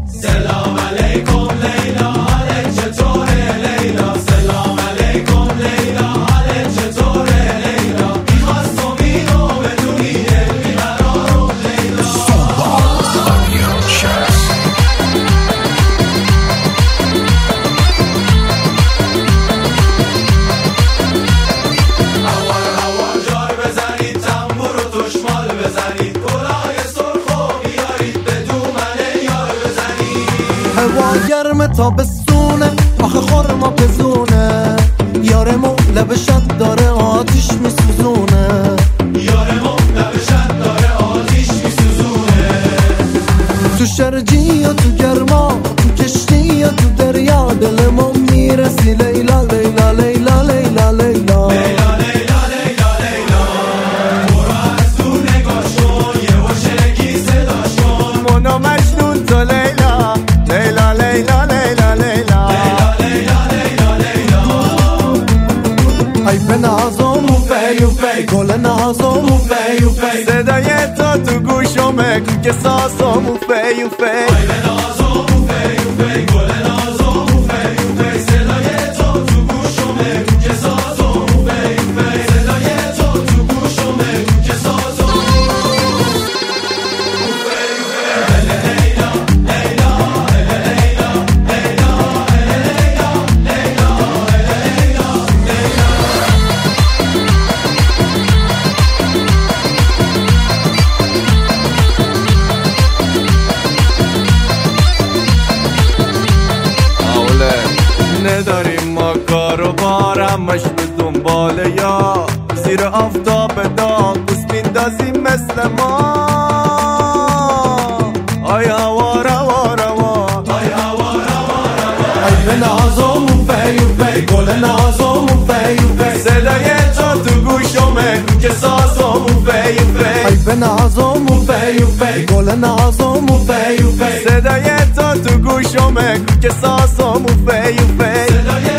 سلام علیکم لیلا، حالت چطوره لیلا؟ سلام علیکم لیلا، حالت چطوره لیلا؟ میخواستم اینو بدونی دل بیقرارم لیلا. هوار جار بزنید، تنبور و دشمال بزنید، گلای سرخ و بیارید به دومنه یار بزنید. هوا گرمه تا بسونه، آخه خورما پزونه، یارمو لبشت داره آتیش میسوزونه، یارمو لبشت داره آتیش میسوزونه. تو شرجی یا تو گرما، تو کشتی یا تو دریا، دلمو میرسی لیلا لیلا لیلا لیلا لیلا. مونا مجنون تو لیلا لیلا لیلا لیلا لیلا. ای به نازم و فی و فی، گل نازم و فی و فی، صدای تو تو گوشمه که سازم و فی و فی. ای به نازم و فی و فی، گل نازم و فی و فی، صدای تو تو گوشمه که سازم و فی و فی، صدای تو تو گوشمه که سازم و فی و نداریم ما کارو بار، همش به دنبال یا زیر آفتاب داغ دوست میندازیم مثل ما. آی هوار هوار هوار، ای هوار هوار هوار. ای به نازم و فی و فی، گل نازم و فی و فی، صدای تو تو گوشمه که سازم و فی و فی. ای به نازم و فی و فی، گل نازم و فی و فی، صدای تو تو گوشمه که سازم و فی و فی. صدای